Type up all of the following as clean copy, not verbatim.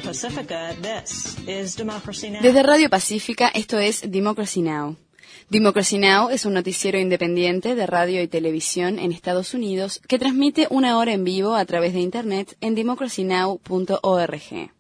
Desde Radio Pacífica, esto es Democracy Now! Democracy Now! Es un noticiero independiente de radio y televisión en Estados Unidos que transmite 1 hora en vivo a través de Internet en democracynow.org.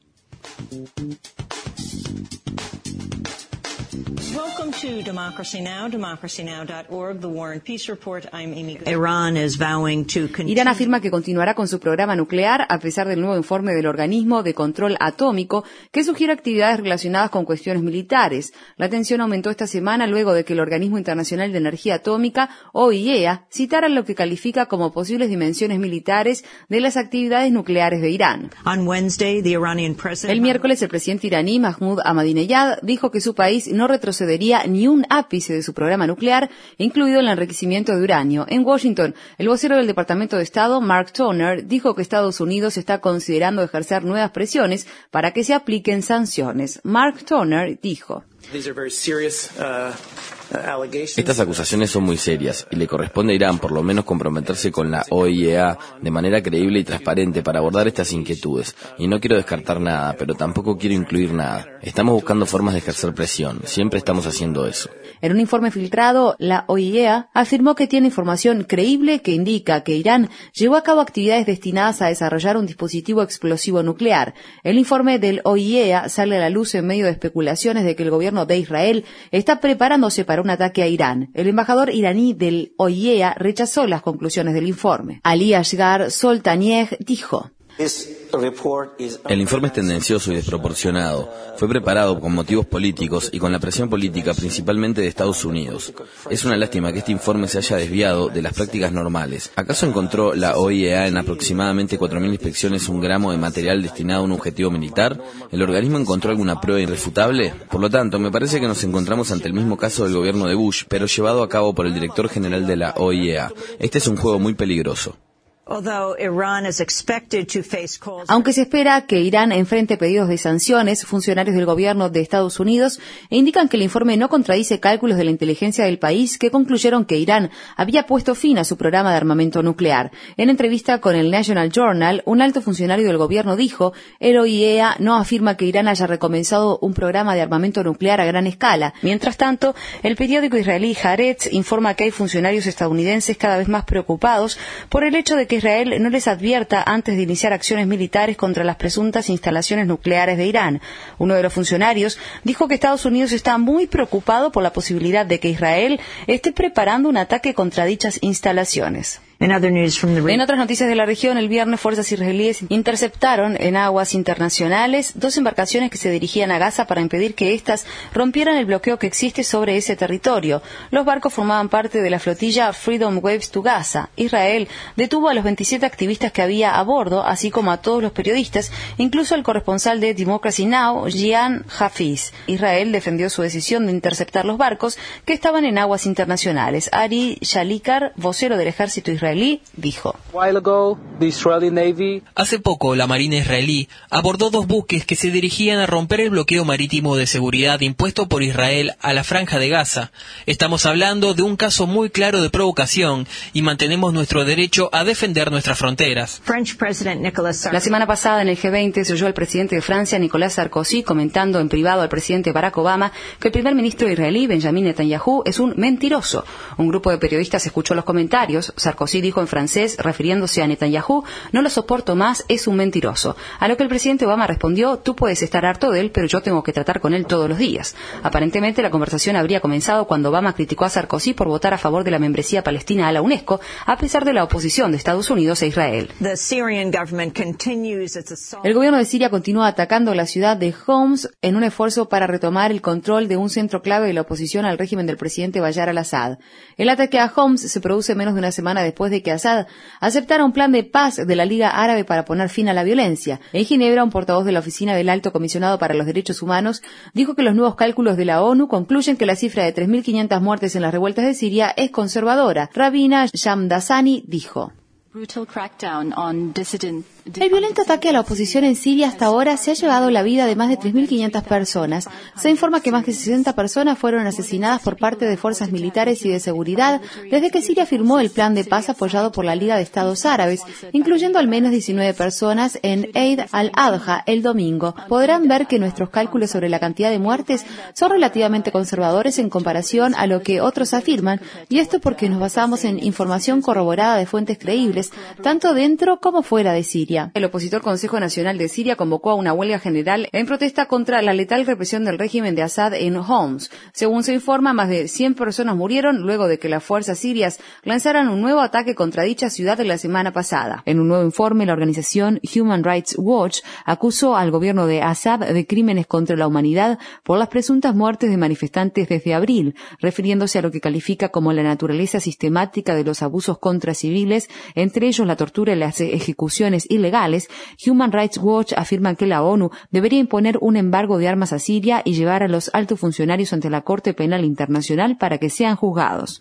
Welcome to Democracy Now!, democracynow.org, The War and Peace Report. I'm Amy Goodman. Irán afirma que continuará con su programa nuclear a pesar del nuevo informe del Organismo de Control Atómico que sugiere actividades relacionadas con cuestiones militares. La tensión aumentó esta semana luego de que el Organismo Internacional de Energía Atómica, OIEA, citara lo que califica como posibles dimensiones militares de las actividades nucleares de Irán. El miércoles, el presidente iraní Mahmoud Ahmadinejad dijo que su país no retrocedería ni un ápice de su programa nuclear, incluido el enriquecimiento de uranio. En Washington, el vocero del Departamento de Estado, Mark Toner, dijo que Estados Unidos está considerando ejercer nuevas presiones para que se apliquen sanciones. Mark Toner dijo: Estas acusaciones son muy serias y le corresponde a Irán por lo menos comprometerse con la OIEA de manera creíble y transparente para abordar estas inquietudes. Y no quiero descartar nada, pero tampoco quiero incluir nada. Estamos buscando formas de ejercer presión. Siempre estamos haciendo eso. En un informe filtrado, la OIEA afirmó que tiene información creíble que indica que Irán llevó a cabo actividades destinadas a desarrollar un dispositivo explosivo nuclear. El informe del OIEA sale a la luz en medio de especulaciones de que el gobierno de Israel está preparándose para un ataque a Irán. El embajador iraní del OIEA rechazó las conclusiones del informe. Ali Asghar Soltaniev dijo: El informe es tendencioso y desproporcionado. Fue preparado con motivos políticos y con la presión política principalmente de Estados Unidos. Es una lástima que este informe se haya desviado de las prácticas normales. ¿Acaso encontró la OIEA en aproximadamente 4.000 inspecciones un gramo de material destinado a un objetivo militar? ¿El organismo encontró alguna prueba irrefutable? Por lo tanto, me parece que nos encontramos ante el mismo caso del gobierno de Bush, pero llevado a cabo por el director general de la OIEA. Este es un juego muy peligroso. Aunque se espera que Irán enfrente pedidos de sanciones, funcionarios del gobierno de Estados Unidos indican que el informe no contradice cálculos de la inteligencia del país que concluyeron que Irán había puesto fin a su programa de armamento nuclear. En entrevista con el National Journal, un alto funcionario del gobierno dijo: el OIEA no afirma que Irán haya recomenzado un programa de armamento nuclear a gran escala. Mientras tanto, el periódico israelí Haaretz informa que hay funcionarios estadounidenses cada vez más preocupados por el hecho de que Israel no les advierta antes de iniciar acciones militares contra las presuntas instalaciones nucleares de Irán. Uno de los funcionarios dijo que Estados Unidos está muy preocupado por la posibilidad de que Israel esté preparando un ataque contra dichas instalaciones. En otras noticias de la región, el viernes fuerzas israelíes interceptaron en aguas internacionales 2 embarcaciones que se dirigían a Gaza para impedir que éstas rompieran el bloqueo que existe sobre ese territorio. Los barcos formaban parte de la flotilla Freedom Waves to Gaza. Israel detuvo a los 27 activistas que había a bordo, así como a todos los periodistas, incluso al corresponsal de Democracy Now!, Jian Hafiz. Israel defendió su decisión de interceptar los barcos que estaban en aguas internacionales. Ari Shalikar, vocero del ejército israelí, dijo: Hace poco la Marina israelí abordó 2 buques que se dirigían a romper el bloqueo marítimo de seguridad impuesto por Israel a la Franja de Gaza. Estamos hablando de un caso muy claro de provocación y mantenemos nuestro derecho a defender nuestras fronteras. La semana pasada en el G20 se oyó al presidente de Francia, Nicolas Sarkozy, comentando en privado al presidente Barack Obama que el primer ministro israelí, Benjamin Netanyahu, es un mentiroso. Un grupo de periodistas escuchó los comentarios. Sarkozy dijo en francés, refiriéndose a Netanyahu: no lo soporto más, es un mentiroso. A lo que el presidente Obama respondió: tú puedes estar harto de él, pero yo tengo que tratar con él todos los días. Aparentemente la conversación habría comenzado cuando Obama criticó a Sarkozy por votar a favor de la membresía palestina a la UNESCO, a pesar de la oposición de Estados Unidos e Israel. El gobierno de Siria continúa atacando la ciudad de Homs en un esfuerzo para retomar el control de un centro clave de la oposición al régimen del presidente Bashar al-Assad. El ataque a Homs se produce menos de una semana después de que Assad aceptara un plan de paz de la Liga Árabe para poner fin a la violencia. En Ginebra, un portavoz de la Oficina del Alto Comisionado para los Derechos Humanos dijo que los nuevos cálculos de la ONU concluyen que la cifra de 3.500 muertes en las revueltas de Siria es conservadora. Rabina Shamdasani dijo: El violento ataque a la oposición en Siria hasta ahora se ha llevado la vida de más de 3.500 personas. Se informa que más de 60 personas fueron asesinadas por parte de fuerzas militares y de seguridad desde que Siria firmó el plan de paz apoyado por la Liga de Estados Árabes, incluyendo al menos 19 personas en Eid al-Adha el domingo. Podrán ver que nuestros cálculos sobre la cantidad de muertes son relativamente conservadores en comparación a lo que otros afirman, y esto porque nos basamos en información corroborada de fuentes creíbles, tanto dentro como fuera de Siria. El opositor Consejo Nacional de Siria convocó a una huelga general en protesta contra la letal represión del régimen de Assad en Homs. Según se informa, más de 100 personas murieron luego de que las fuerzas sirias lanzaran un nuevo ataque contra dicha ciudad la semana pasada. En un nuevo informe, la organización Human Rights Watch acusó al gobierno de Assad de crímenes contra la humanidad por las presuntas muertes de manifestantes desde abril, refiriéndose a lo que califica como la naturaleza sistemática de los abusos contra civiles, entre ellos la tortura y las ejecuciones ilegales. Human Rights Watch afirma que la ONU debería imponer un embargo de armas a Siria y llevar a los altos funcionarios ante la Corte Penal Internacional para que sean juzgados.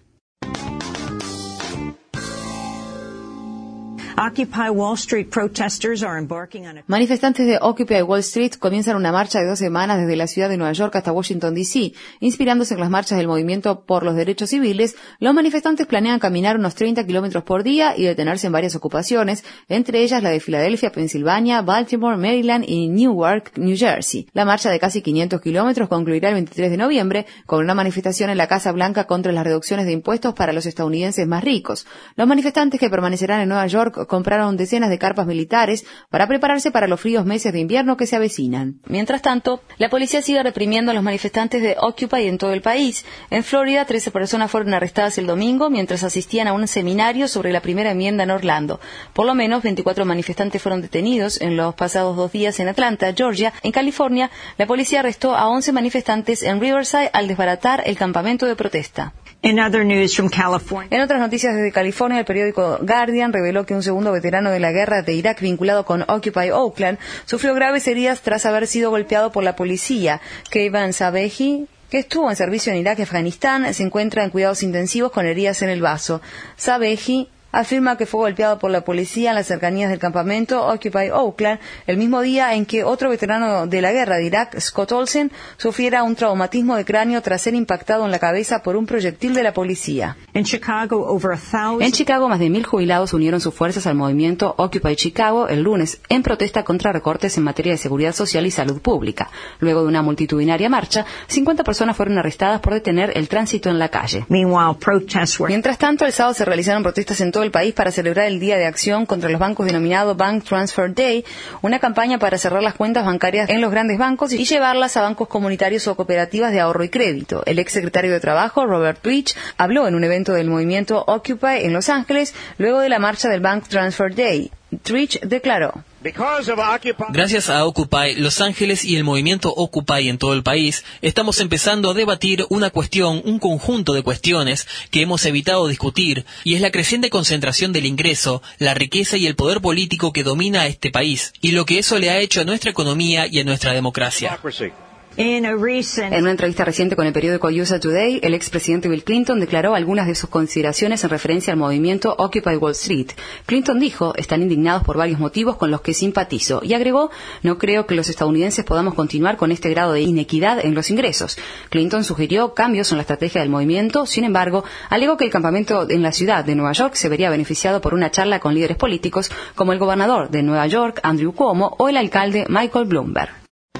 Manifestantes de Occupy Wall Street comienzan una marcha de 2 semanas desde la ciudad de Nueva York hasta Washington, D.C. Inspirándose en las marchas del movimiento por los derechos civiles, los manifestantes planean caminar unos 30 kilómetros por día y detenerse en varias ocupaciones, entre ellas la de Filadelfia, Pensilvania, Baltimore, Maryland y Newark, New Jersey. La marcha de casi 500 kilómetros concluirá el 23 de noviembre con una manifestación en la Casa Blanca contra las reducciones de impuestos para los estadounidenses más ricos. Los manifestantes que permanecerán en Nueva York compraron decenas de carpas militares para prepararse para los fríos meses de invierno que se avecinan. Mientras tanto, la policía sigue reprimiendo a los manifestantes de Occupy en todo el país. En Florida, 13 personas fueron arrestadas el domingo mientras asistían a un seminario sobre la primera enmienda en Orlando. Por lo menos 24 manifestantes fueron detenidos en los pasados 2 días en Atlanta, Georgia. En California, la policía arrestó a 11 manifestantes en Riverside al desbaratar el campamento de protesta. En otras noticias desde California, el periódico Guardian reveló que un segundo veterano de la guerra de Irak vinculado con Occupy Oakland sufrió graves heridas tras haber sido golpeado por la policía. Keivan Sabehi, que estuvo en servicio en Irak y Afganistán, se encuentra en cuidados intensivos con heridas en el bazo. Sabehi afirma que fue golpeado por la policía en las cercanías del campamento Occupy Oakland el mismo día en que otro veterano de la guerra de Irak, Scott Olsen, sufriera un traumatismo de cráneo tras ser impactado en la cabeza por un proyectil de la policía. En Chicago, más de 1.000 jubilados unieron sus fuerzas al movimiento Occupy Chicago el lunes en protesta contra recortes en materia de seguridad social y salud pública. Luego de una multitudinaria marcha, 50 personas fueron arrestadas por detener el tránsito en la calle. Mientras tanto, el sábado se realizaron protestas en todo el país para celebrar el Día de Acción contra los bancos denominado Bank Transfer Day, una campaña para cerrar las cuentas bancarias en los grandes bancos y llevarlas a bancos comunitarios o cooperativas de ahorro y crédito. El ex secretario de Trabajo, Robert Twitch, habló en un evento del movimiento Occupy en Los Ángeles luego de la marcha del Bank Transfer Day. Twitch declaró: Gracias a Occupy Los Ángeles y el movimiento Occupy en todo el país, estamos empezando a debatir un conjunto de cuestiones que hemos evitado discutir, y es la creciente concentración del ingreso, la riqueza y el poder político que domina a este país, y lo que eso le ha hecho a nuestra economía y a nuestra democracia. En una entrevista reciente con el periódico USA Today, el expresidente Bill Clinton declaró algunas de sus consideraciones en referencia al movimiento Occupy Wall Street. Clinton dijo: están indignados por varios motivos con los que simpatizo, y agregó: no creo que los estadounidenses podamos continuar con este grado de inequidad en los ingresos. Clinton sugirió cambios en la estrategia del movimiento, sin embargo, alegó que el campamento en la ciudad de Nueva York se vería beneficiado por una charla con líderes políticos como el gobernador de Nueva York, Andrew Cuomo, o el alcalde Michael Bloomberg.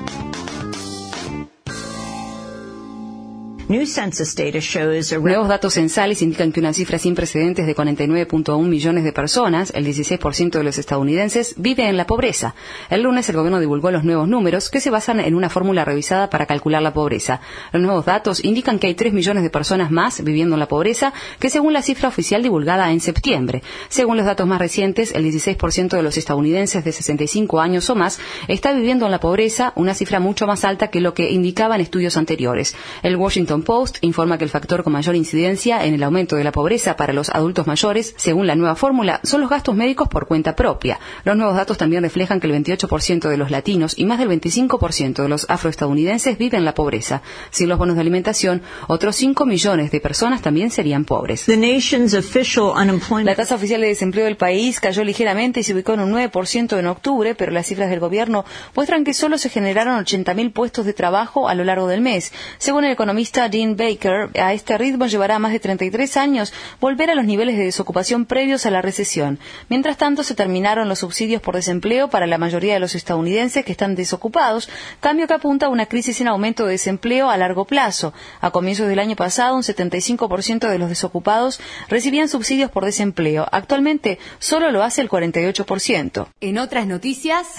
Nuevos datos censales indican que una cifra sin precedentes de 49.1 millones de personas, el 16% de los estadounidenses, vive en la pobreza. El lunes el gobierno divulgó los nuevos números que se basan en una fórmula revisada para calcular la pobreza. Los nuevos datos indican que hay 3 millones de personas más viviendo en la pobreza que según la cifra oficial divulgada en septiembre. Según los datos más recientes, el 16% de los estadounidenses de 65 años o más está viviendo en la pobreza, una cifra mucho más alta que lo que indicaban estudios anteriores. El Washington Washington Post informa que el factor con mayor incidencia en el aumento de la pobreza para los adultos mayores, según la nueva fórmula, son los gastos médicos por cuenta propia. Los nuevos datos también reflejan que el 28% de los latinos y más del 25% de los afroestadounidenses viven la pobreza. Sin los bonos de alimentación, otros 5 millones de personas también serían pobres. La tasa oficial de desempleo del país cayó ligeramente y se ubicó en un 9% en octubre, pero las cifras del gobierno muestran que solo se generaron 80.000 puestos de trabajo a lo largo del mes. Según el economista Dean Baker, a este ritmo llevará más de 33 años volver a los niveles de desocupación previos a la recesión. Mientras tanto, se terminaron los subsidios por desempleo para la mayoría de los estadounidenses que están desocupados, cambio que apunta a una crisis en aumento de desempleo a largo plazo. A comienzos del año pasado, un 75% de los desocupados recibían subsidios por desempleo. Actualmente, solo lo hace el 48%. En otras noticias,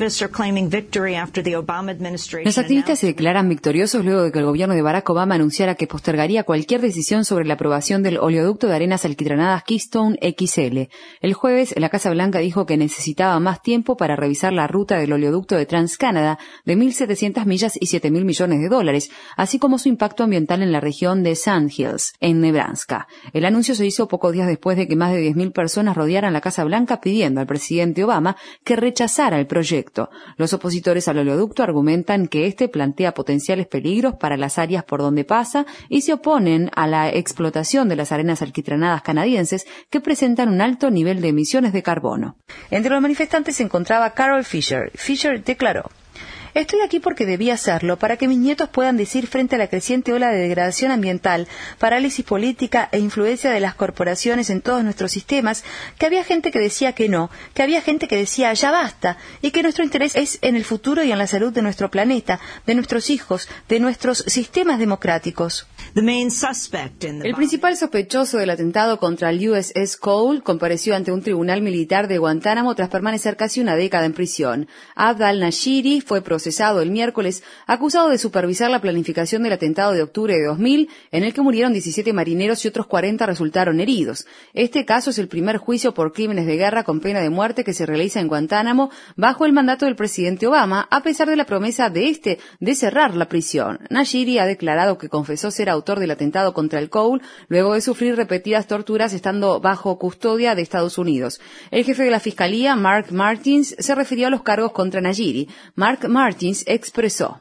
los activistas se declaran victoriosos luego de que el gobierno de Barack Obama anunciara que postergaría cualquier decisión sobre la aprobación del oleoducto de arenas alquitranadas Keystone XL. El jueves, la Casa Blanca dijo que necesitaba más tiempo para revisar la ruta del oleoducto de TransCanada de 1.700 millas y $7.000 millones, así como su impacto ambiental en la región de Sandhills, en Nebraska. El anuncio se hizo pocos días después de que más de 10.000 personas rodearan la Casa Blanca pidiendo al presidente Obama que rechazara el proyecto. Los opositores al oleoducto argumentan que este plantea potenciales peligros para las áreas por donde pasa y se oponen a la explotación de las arenas alquitranadas canadienses que presentan un alto nivel de emisiones de carbono. Entre los manifestantes se encontraba Carol Fisher. Fisher declaró: "Estoy aquí porque debía hacerlo, para que mis nietos puedan decir frente a la creciente ola de degradación ambiental, parálisis política e influencia de las corporaciones en todos nuestros sistemas, que había gente que decía que no, que había gente que decía ya basta, y que nuestro interés es en el futuro y en la salud de nuestro planeta, de nuestros hijos, de nuestros sistemas democráticos". El principal sospechoso del atentado contra el USS Cole compareció ante un tribunal militar de Guantánamo tras permanecer casi una década en prisión. Abd al-Nashiri fue procesado el miércoles, acusado de supervisar la planificación del atentado de octubre de 2000, en el que murieron 17 marineros y otros 40 resultaron heridos. Este caso es el primer juicio por crímenes de guerra con pena de muerte que se realiza en Guantánamo bajo el mandato del presidente Obama, a pesar de la promesa de cerrar la prisión. Nashiri ha declarado que confesó ser autor del atentado contra el Cole luego de sufrir repetidas torturas estando bajo custodia de Estados Unidos. El jefe de la Fiscalía, Mark Martins, se refirió a los cargos contra Nashiri. Mark Martins expresó: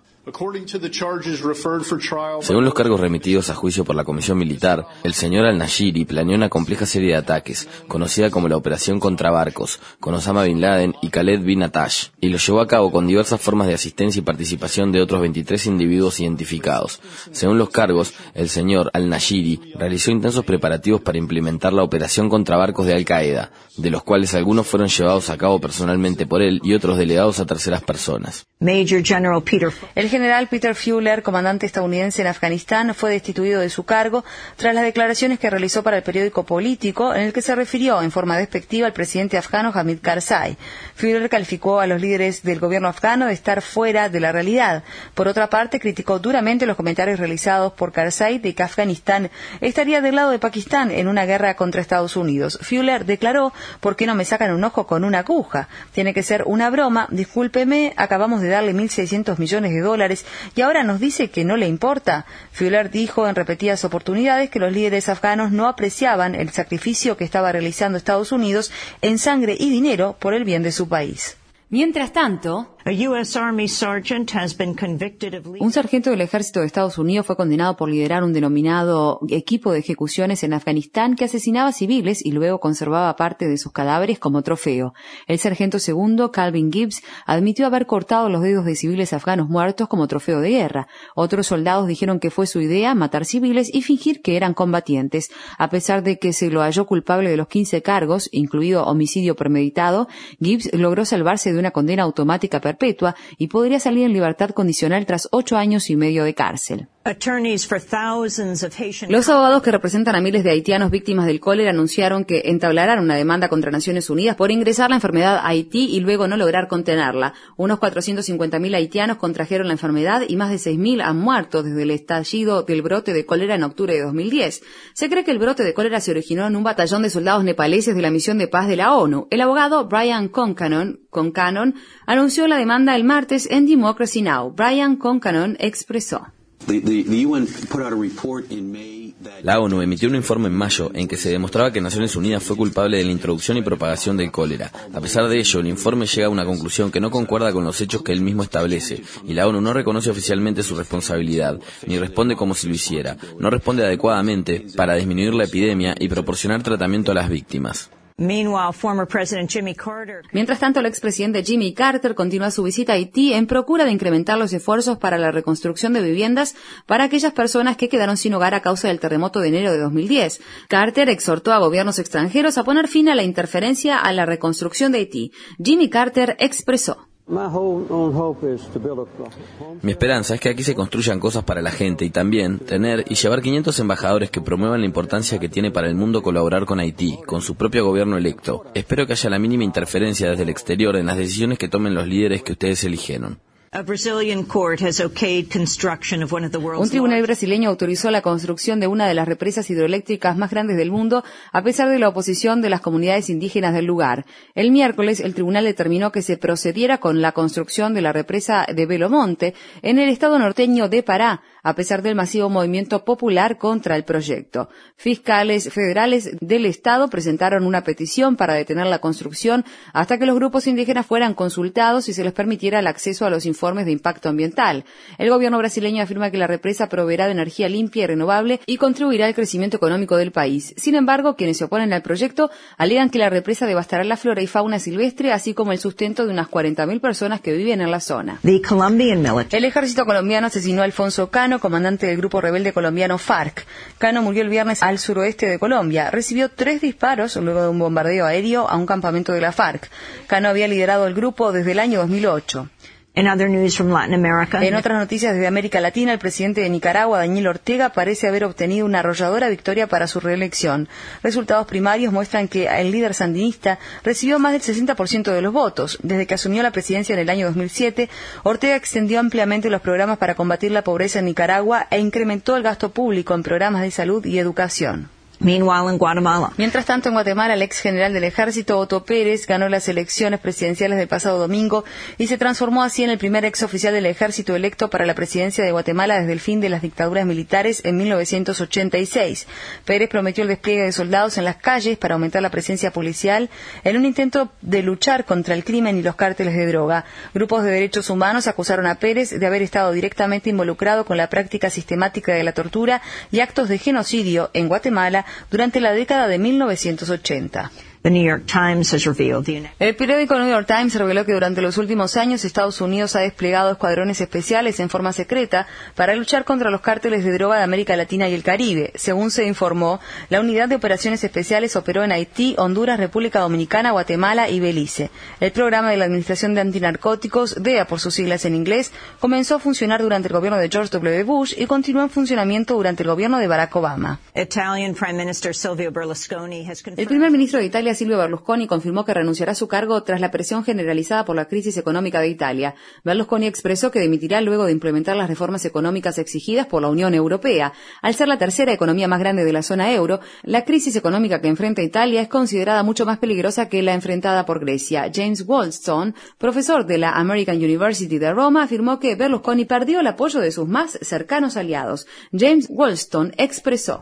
"Según los cargos remitidos a juicio por la Comisión Militar, el señor al-Nashiri planeó una compleja serie de ataques, conocida como la Operación Contrabarcos, con Osama Bin Laden y Khaled bin Atash, y lo llevó a cabo con diversas formas de asistencia y participación de otros 23 individuos identificados. Según los cargos, el señor al-Nashiri realizó intensos preparativos para implementar la Operación Contrabarcos de Al-Qaeda, de los cuales algunos fueron llevados a cabo personalmente por él y otros delegados a terceras personas". El general Peter Fuller, comandante estadounidense en Afganistán, fue destituido de su cargo tras las declaraciones que realizó para el periódico Político, en el que se refirió en forma despectiva al presidente afgano Hamid Karzai. Fuller calificó a los líderes del gobierno afgano de estar fuera de la realidad. Por otra parte, criticó duramente los comentarios realizados por Karzai de que Afganistán estaría del lado de Pakistán en una guerra contra Estados Unidos. Fuller declaró: "¿Por qué no me sacan un ojo con una aguja? Tiene que ser una broma. Discúlpeme, acabamos de darle $1.600 millones y ahora nos dice que no le importa". Fuller dijo en repetidas oportunidades que los líderes afganos no apreciaban el sacrificio que estaba realizando Estados Unidos en sangre y dinero por el bien de su país. Mientras tanto, un sargento del ejército de Estados Unidos fue condenado por liderar un denominado equipo de ejecuciones en Afganistán que asesinaba civiles y luego conservaba parte de sus cadáveres como trofeo. El sargento segundo, Calvin Gibbs, admitió haber cortado los dedos de civiles afganos muertos como trofeo de guerra. Otros soldados dijeron que fue su idea matar civiles y fingir que eran combatientes. A pesar de que se lo halló culpable de los 15 cargos, incluido homicidio premeditado, Gibbs logró salvarse de una condena automática perpetua y podría salir en libertad condicional tras 8 años y medio de cárcel. Los abogados que representan a miles de haitianos víctimas del cólera anunciaron que entablarán una demanda contra Naciones Unidas por ingresar la enfermedad a Haití y luego no lograr contenerla. Unos 450.000 haitianos contrajeron la enfermedad y más de 6.000 han muerto desde el estallido del brote de cólera en octubre de 2010. Se cree que el brote de cólera se originó en un batallón de soldados nepaleses de la misión de paz de la ONU. El abogado Brian Concanon anunció la demanda el martes en Democracy Now! Brian Concanon expresó: La ONU emitió un informe en mayo en que se demostraba que Naciones Unidas fue culpable de la introducción y propagación del cólera. A pesar de ello, el informe llega a una conclusión que no concuerda con los hechos que él mismo establece, y la ONU no reconoce oficialmente su responsabilidad, ni responde como si lo hiciera. No responde adecuadamente para disminuir la epidemia y proporcionar tratamiento a las víctimas. Mientras tanto, el expresidente Jimmy Carter continúa su visita a Haití en procura de incrementar los esfuerzos para la reconstrucción de viviendas para aquellas personas que quedaron sin hogar a causa del terremoto de enero de 2010. Carter exhortó a gobiernos extranjeros a poner fin a la interferencia a la reconstrucción de Haití. Jimmy Carter expresó: Mi esperanza es que aquí se construyan cosas para la gente y también tener y llevar 500 embajadores que promuevan la importancia que tiene para el mundo colaborar con Haití, con su propio gobierno electo. Espero que haya la mínima interferencia desde el exterior en las decisiones que tomen los líderes que ustedes eligieron. Un tribunal brasileño autorizó la construcción de una de las represas hidroeléctricas más grandes del mundo, a pesar de la oposición de las comunidades indígenas del lugar. El miércoles, el tribunal determinó que se procediera con la construcción de la represa de Belo Monte, en el estado norteño de Pará, a pesar del masivo movimiento popular contra el proyecto. Fiscales federales del estado presentaron una petición para detener la construcción hasta que los grupos indígenas fueran consultados y se les permitiera el acceso a los informes de impacto ambiental. El gobierno brasileño afirma que la represa proveerá de energía limpia y renovable y contribuirá al crecimiento económico del país. Sin embargo, quienes se oponen al proyecto alegan que la represa devastará la flora y fauna silvestre, así como el sustento de unas 40.000 personas que viven en la zona. El ejército colombiano asesinó a Alfonso Cano, comandante del grupo rebelde colombiano FARC. Cano murió el viernes al suroeste de Colombia. Recibió 3 disparos luego de un bombardeo aéreo a un campamento de la FARC. Cano había liderado el grupo desde el año 2008. En otras noticias desde América Latina, el presidente de Nicaragua, Daniel Ortega, parece haber obtenido una arrolladora victoria para su reelección. Resultados primarios muestran que el líder sandinista recibió más del 60% de los votos. Desde que asumió la presidencia en el año 2007, Ortega extendió ampliamente los programas para combatir la pobreza en Nicaragua e incrementó el gasto público en programas de salud y educación. Mientras tanto, en Guatemala, el ex general del ejército, Otto Pérez, ganó las elecciones presidenciales del pasado domingo y se transformó así en el primer ex oficial del ejército electo para la presidencia de Guatemala desde el fin de las dictaduras militares en 1986. Pérez prometió el despliegue de soldados en las calles para aumentar la presencia policial en un intento de luchar contra el crimen y los cárteles de droga. Grupos de derechos humanos acusaron a Pérez de haber estado directamente involucrado con la práctica sistemática de la tortura y actos de genocidio en Guatemala durante la década de 1980. El periódico New York Times reveló que durante los últimos años Estados Unidos ha desplegado escuadrones especiales en forma secreta para luchar contra los cárteles de droga de América Latina y el Caribe. Según se informó, la unidad de operaciones especiales operó en Haití, Honduras, República Dominicana, Guatemala y Belice. El programa de la Administración de Antinarcóticos, DEA por sus siglas en inglés, comenzó a funcionar durante el gobierno de George W. Bush y continuó en funcionamiento durante el gobierno de Barack Obama. El primer ministro de Italia, Silvio Berlusconi, confirmó que renunciará a su cargo tras la presión generalizada por la crisis económica de Italia. Berlusconi expresó que dimitirá luego de implementar las reformas económicas exigidas por la Unión Europea. Al ser la tercera economía más grande de la zona euro, la crisis económica que enfrenta Italia es considerada mucho más peligrosa que la enfrentada por Grecia. James Goldstone, profesor de la American University de Roma, afirmó que Berlusconi perdió el apoyo de sus más cercanos aliados. James Goldstone expresó: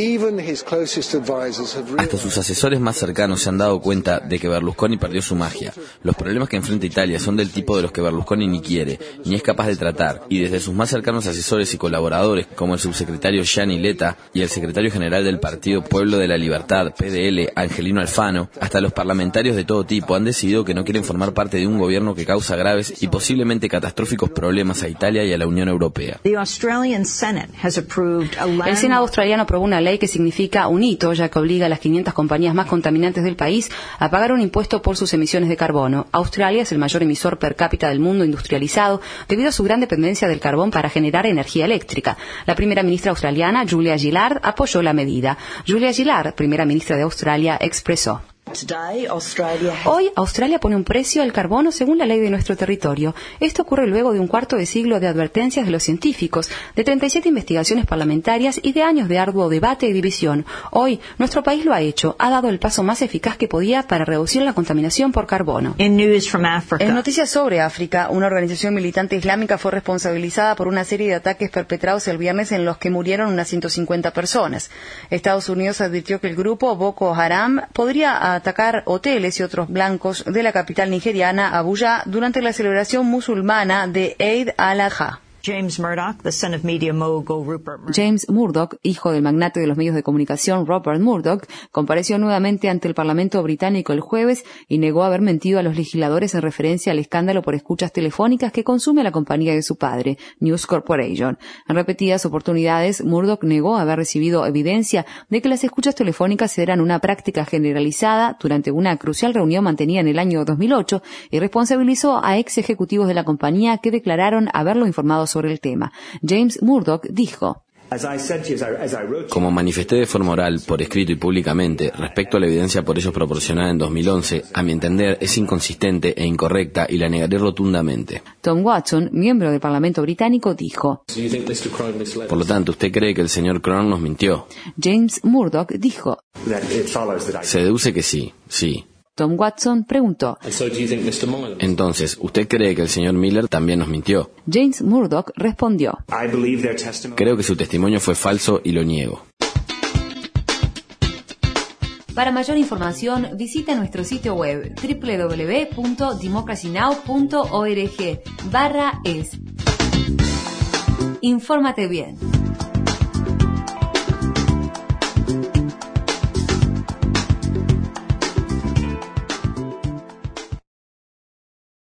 hasta sus asesores más cercanos se han dado cuenta de que Berlusconi perdió su magia. Los problemas que enfrenta Italia son del tipo de los que Berlusconi ni quiere, ni es capaz de tratar, y desde sus más cercanos asesores y colaboradores, como el subsecretario Gianni Letta y el secretario general del Partido Pueblo de la Libertad, PDL, Angelino Alfano, hasta los parlamentarios de todo tipo han decidido que no quieren formar parte de un gobierno que causa graves y posiblemente catastróficos problemas a Italia y a la Unión Europea. El Senado australiano aprobó una ley que significa un hito, ya que obliga a las 500 compañías más contaminantes del país a pagar un impuesto por sus emisiones de carbono. Australia es el mayor emisor per cápita del mundo industrializado debido a su gran dependencia del carbón para generar energía eléctrica. La primera ministra australiana, Julia Gillard, apoyó la medida. Julia Gillard, primera ministra de Australia, expresó: Hoy, Australia pone un precio al carbono según la ley de nuestro territorio. Esto ocurre luego de un cuarto de siglo de advertencias de los científicos, de 37 investigaciones parlamentarias y de años de arduo debate y división. Hoy, nuestro país lo ha hecho, ha dado el paso más eficaz que podía para reducir la contaminación por carbono. En noticias sobre África, una organización militante islámica fue responsabilizada por una serie de ataques perpetrados el viernes en los que murieron unas 150 personas. Estados Unidos advirtió que el grupo Boko Haram podría atacar hoteles y otros blancos de la capital nigeriana, Abuya, durante la celebración musulmana de Eid al-Adha. James Murdoch, hijo del magnate de los medios de comunicación Rupert Murdoch, compareció nuevamente ante el Parlamento británico el jueves y negó haber mentido a los legisladores en referencia al escándalo por escuchas telefónicas que consume la compañía de su padre, News Corporation. En repetidas oportunidades, Murdoch negó haber recibido evidencia de que las escuchas telefónicas eran una práctica generalizada durante una crucial reunión mantenida en el año 2008 y responsabilizó a ex ejecutivos de la compañía que declararon haberlo informado sobre el tema. James Murdoch dijo: Como manifesté de forma oral, por escrito y públicamente, respecto a la evidencia por ellos proporcionada en 2011, a mi entender es inconsistente e incorrecta y la negaré rotundamente. Tom Watson, miembro del Parlamento británico, dijo: Por lo tanto, ¿usted cree que el señor Crown nos mintió? James Murdoch dijo: Se deduce que sí, sí. Tom Watson preguntó: Entonces, ¿usted cree que el señor Miller también nos mintió? James Murdoch respondió: Creo que su testimonio fue falso y lo niego. Para mayor información, visita nuestro sitio web www.democracynow.org/es. Infórmate bien.